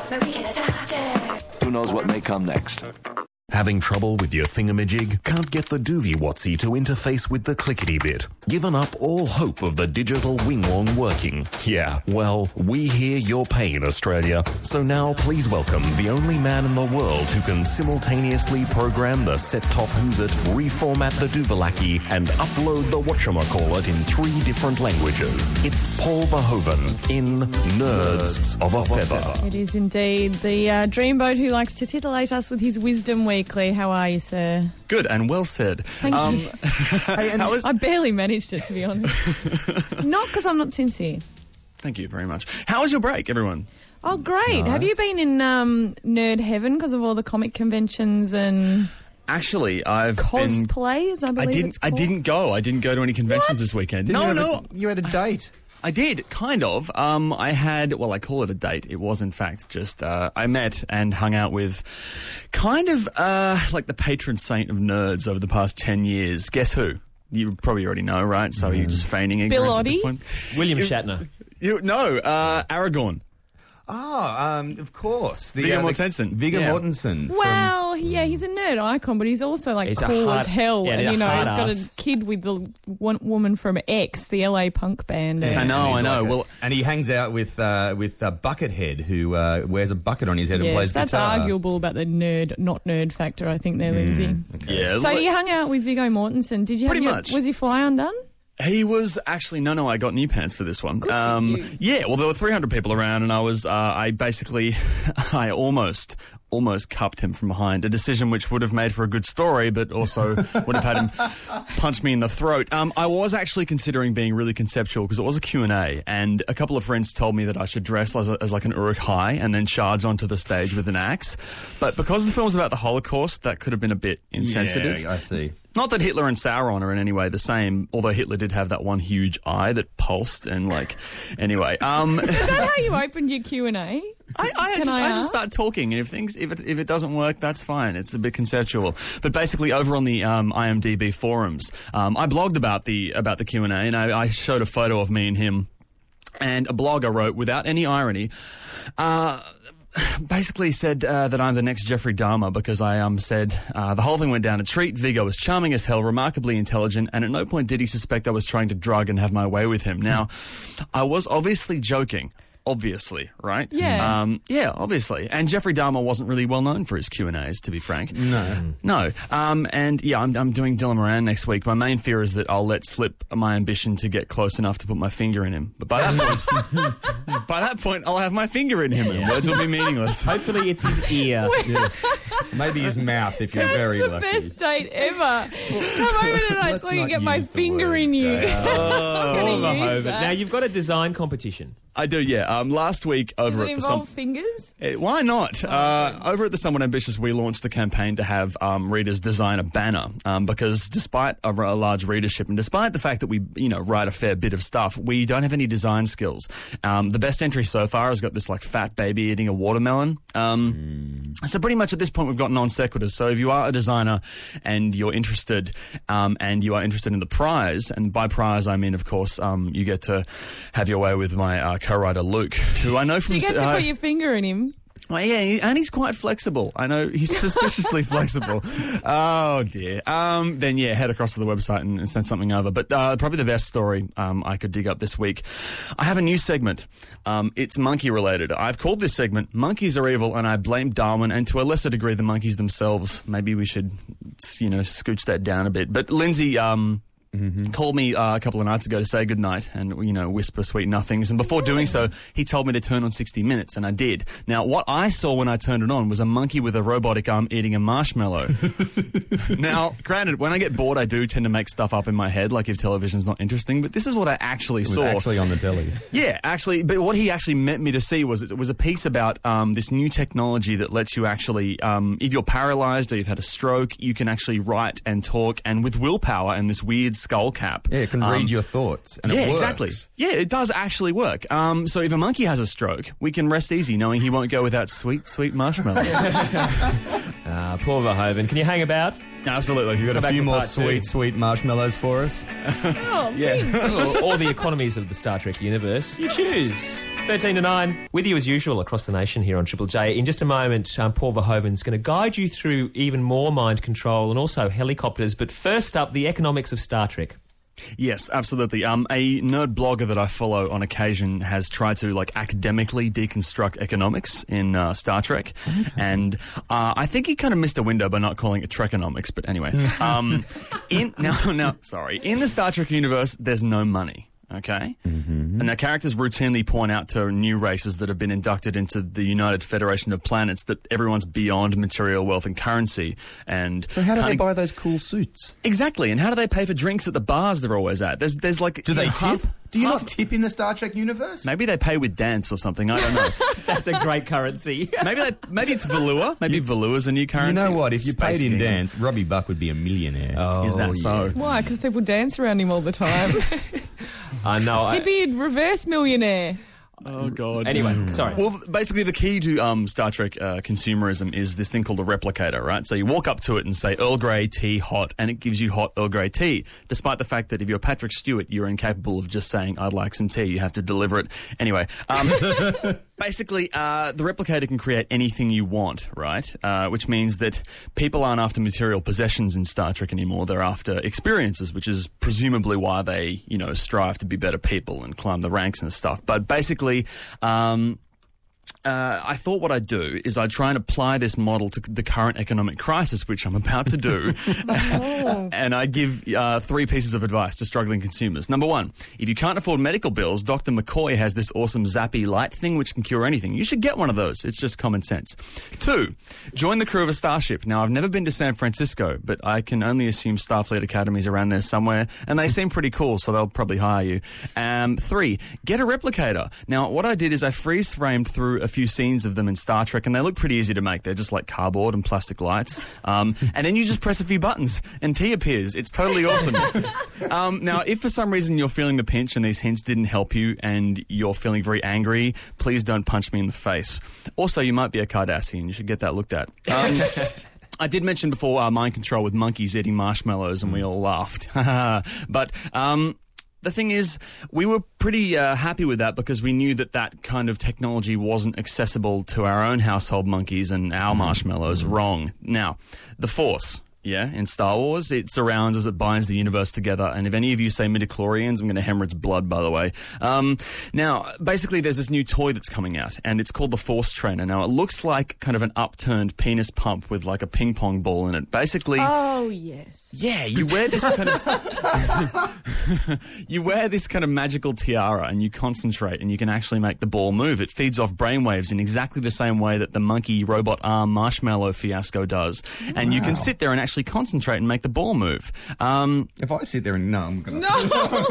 Who knows what may come next? Having trouble with your thingamajig? Can't get the Doovie Watsy to interface with the clickety bit? Given up all hope of the digital wing-wong working? Yeah, well, we hear your pain, Australia. So now please welcome the only man in the world who can simultaneously program the set-top who's it, reformat the Duvalaki, and upload the whatchamacallit in 3 different languages. It's Paul Verhoeven in Nerds of a Feather. It is indeed the dreamboat who likes to titillate us with his wisdom weekly. How are you, sir? Good and well said. Thank you. I barely managed it, to be honest. Not because I'm not sincere. Thank you very much. How was your break, everyone? Oh, great. Nice. Have you been in nerd heaven because of all the comic conventions and Actually, I've cosplays, I believe I didn't go. I didn't go to any conventions this weekend. You had a date. I did, kind of. I had, well, I call it a date. It was, in fact, just I met and hung out with kind of like the patron saint of nerds over the past 10 years. Guess who? You probably already know, right? So you're just feigning ignorance at this point. William Shatner. Aragorn. Oh, of course. Viggo Mortensen. Viggo Mortensen. Well, yeah, he's a nerd icon, but he's also like He's cool as hell. yeah, And he's he's a got a kid with the one woman from X, the LA punk band. I know. And he hangs out with Buckethead, who wears a bucket on his head and plays that's guitar. arguable about the not nerd factor, I think, there, Lindsay. Okay. Yeah. So you hung out with Viggo Mortensen. Did you? Pretty much. Was your fly undone? He was actually no. I got new pants for this one. Good for you. Yeah, well, there were 300 people around, and I almost cupped him from behind. A decision which would have made for a good story, but also would have had him punch me in the throat. I was actually considering being really conceptual because it was a Q&A, and a couple of friends told me that I should dress as like an Uruk-hai and then charge onto the stage with an axe. But because the film's about the Holocaust, that could have been a bit insensitive. Yeah, I see. Not that Hitler and Sauron are in any way the same, although Hitler did have that one huge eye that pulsed and anyway. Is that how you opened your Q&A? I just start talking, and if it doesn't work, that's fine. It's a bit conceptual. But basically, over on the IMDb forums, I blogged about the Q&A, and I showed a photo of me and him, and a blogger wrote, without any irony, basically said that I'm the next Jeffrey Dahmer because I said the whole thing went down a treat. Viggo was charming as hell, remarkably intelligent, and at no point did he suspect I was trying to drug and have my way with him. Now, I was obviously joking. Obviously, right? Yeah. Obviously. And Jeffrey Dahmer wasn't really well known for his Q&As, to be frank. No. And yeah, I'm doing Dylan Moran next week. My main fear is that I'll let slip my ambition to get close enough to put my finger in him. But by that point, I'll have my finger in him, and words will be meaningless. Hopefully, it's his ear. Maybe his mouth, if you're very lucky. That's the best date ever. Come over tonight so I can get my finger in you. Now, you've got a design competition. I do, yeah. Last week over Does it at the involve fingers? Why not? Over at the Somewhat Ambitious, we launched the campaign to have readers design a banner because despite a large readership and despite the fact that we, write a fair bit of stuff, we don't have any design skills. The best entry so far has got this fat baby eating a watermelon. So pretty much at this point we've got non sequiturs. So if you are a designer and you're interested and you are interested in the prize, and by prize I mean, of course, you get to have your way with my co-writer Luke, who I know from... Do you get to put your finger in him? Well, yeah, and he's quite flexible. I know he's suspiciously flexible. Oh, dear. Then, yeah, head across to the website and send something over. But probably the best story I could dig up this week. I have a new segment. It's monkey-related. I've called this segment Monkeys Are Evil, and I blame Darwin, and to a lesser degree the monkeys themselves. Maybe we should, scooch that down a bit. But Lindsay... called me a couple of nights ago to say goodnight and, whisper sweet nothings. And before doing so, he told me to turn on 60 Minutes, and I did. Now, what I saw when I turned it on was a monkey with a robotic arm eating a marshmallow. Now, granted, when I get bored, I do tend to make stuff up in my head, like if television's not interesting, but this is what I actually saw. It was actually on the telly. Yeah, actually, but what he actually meant me to see was it was a piece about this new technology that lets you actually, if you're paralyzed or you've had a stroke, you can actually write and talk, and with willpower and this weird skull cap. Yeah, it can read your thoughts, and it works. Exactly. Yeah, it does actually work. So if a monkey has a stroke, we can rest easy knowing he won't go without sweet, sweet marshmallows. Paul Verhoeven, can you hang about? Absolutely. You got a Come few back more for part two. sweet marshmallows for us? Oh, Yeah. or the economies of the Star Trek universe. You choose. 13 to 9. With you as usual across the nation here on Triple J. In just a moment, Paul Verhoeven's going to guide you through even more mind control and also helicopters. But first up, the economics of Star Trek. Yes, absolutely. A nerd blogger that I follow on occasion has tried to academically deconstruct economics in Star Trek, and I think he kind of missed a window by not calling it Trekonomics. But anyway, in the Star Trek universe, there's no money. Okay? Mm-hmm. And their characters routinely point out to new races that have been inducted into the United Federation of Planets that everyone's beyond material wealth and currency. And So how do they buy those cool suits? Exactly. And how do they pay for drinks at the bars they're always at? There's Do they tip? Do you not tip in the Star Trek universe? Maybe they pay with dance or something. I don't know. That's a great currency. Maybe it's Velour. Maybe Velour's a new currency. You know what? If you Space paid in King. dance, Robbie Buck would be a millionaire. Oh, Is that so? why? Because people dance around him all the time. I know. He'd be a reverse millionaire. Oh, God. Anyway, sorry. Well, basically, the key to Star Trek consumerism is this thing called a replicator, right? So you walk up to it and say Earl Grey tea hot, and it gives you hot Earl Grey tea, despite the fact that if you're Patrick Stewart, you're incapable of just saying, I'd like some tea. You have to deliver it. Anyway, basically, the replicator can create anything you want, right? Which means that people aren't after material possessions in Star Trek anymore. They're after experiences, which is presumably why they, strive to be better people and climb the ranks and stuff. But basically, I thought what I'd do is I'd try and apply this model to the current economic crisis, which I'm about to do. And I give 3 pieces of advice to struggling consumers. Number 1, if you can't afford medical bills, Dr. McCoy has this awesome Zappy light thing which can cure anything. You should get one of those. It's just common sense. 2, join the crew of a starship. Now, I've never been to San Francisco, but I can only assume Starfleet Academy's around there somewhere, and they seem pretty cool, so they'll probably hire you. 3, get a replicator. Now, what I did is I freeze-framed through a few scenes of them in Star Trek, and they look pretty easy to make. They're just like cardboard and plastic lights. And then you just press a few buttons, and tea appears. It's totally awesome. Now, if for some reason you're feeling the pinch and these hints didn't help you and you're feeling very angry, please don't punch me in the face. Also, you might be a Cardassian. You should get that looked at. I did mention before mind control with monkeys eating marshmallows, and we all laughed. But the thing is, we were pretty happy with that because we knew that kind of technology wasn't accessible to our own household monkeys and our marshmallows. Wrong. Now, the Force. Yeah, in Star Wars, it surrounds us, it binds the universe together. And if any of you say midichlorians, I'm going to hemorrhage blood, by the way. Now, basically, there's this new toy that's coming out, and it's called the Force Trainer. Now, it looks like kind of an upturned penis pump with like a ping pong ball in it. Basically, Oh, yes. yeah, you wear this kind of you wear this kind of magical tiara, and you concentrate, and you can actually make the ball move. It feeds off brainwaves in exactly the same way that the monkey robot arm marshmallow fiasco does, and you can sit there and actually concentrate and make the ball move. If I sit there and I'm gonna No!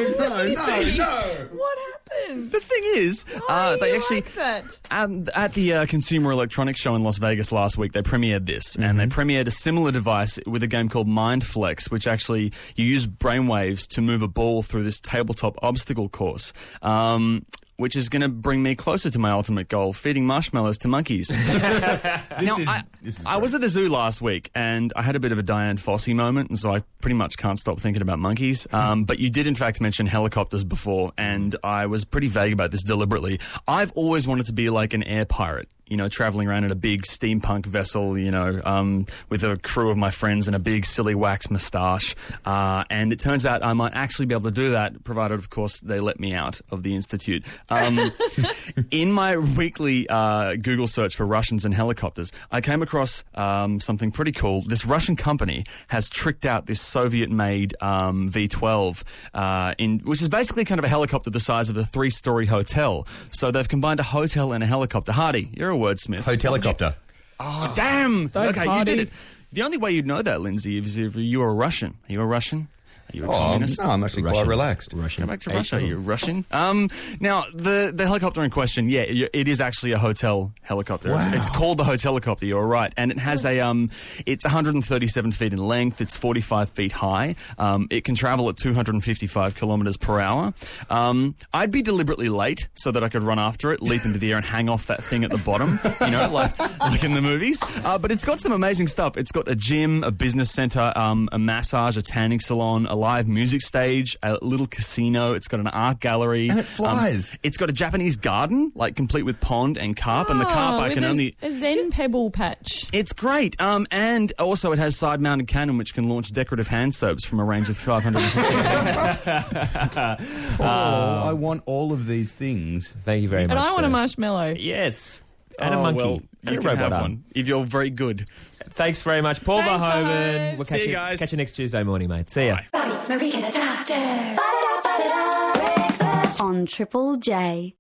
What happened? The thing is, Why they you actually like that? at the Consumer Electronics Show in Las Vegas last week, they premiered this, and they premiered a similar device with a game called Mindflex, which actually you use brainwaves to move a ball through this tabletop obstacle course. Which is going to bring me closer to my ultimate goal, feeding marshmallows to monkeys. I was at the zoo last week, and I had a bit of a Diane Fossey moment, and so I pretty much can't stop thinking about monkeys. But you did, in fact, mention helicopters before, and I was pretty vague about this deliberately. I've always wanted to be like an air pirate. Traveling around in a big steampunk vessel, with a crew of my friends and a big silly wax moustache. And it turns out I might actually be able to do that, provided, of course, they let me out of the Institute. In my weekly Google search for Russians and helicopters, I came across something pretty cool. This Russian company has tricked out this Soviet-made V-12, which is basically kind of a helicopter the size of a 3-story hotel. So they've combined a hotel and a helicopter. Hardy, you're a wordsmith. Hotelicopter. Oh, damn. Thanks, okay, Hardy. you did it. The only way you'd know that, Lindsay, is if you were a Russian. Are you a Russian? Are you a communist? No, I'm actually quite relaxed. Go back to Russia. You're Russian. Now, the helicopter in question, it is actually a hotel helicopter. Wow. It's called the Hotelicopter, you're right. And it has it's 137 feet in length. It's 45 feet high. It can travel at 255 kilometers per hour. I'd be deliberately late so that I could run after it, leap into the air and hang off that thing at the bottom, like in the movies. But it's got some amazing stuff. It's got a gym, a business center, a massage, a tanning salon, a live music stage, a little casino. It's got an art gallery. And it flies. It's got a Japanese garden, complete with pond and carp. And the carp I can only... a Zen pebble patch. It's great. And also it has side-mounted cannon, which can launch decorative hand soaps from a range of 550 I want all of these things. Thank you very much. And I want a sir. marshmallow. Yes. And a monkey. Well, and you a can robot have arm. one if you're very good. Thanks very much, Paul Thanks, Verhoeven. Hope. We'll See you guys. catch you next Tuesday morning, mate. See ya. Bobby, Marika, the Doctor. On Triple J.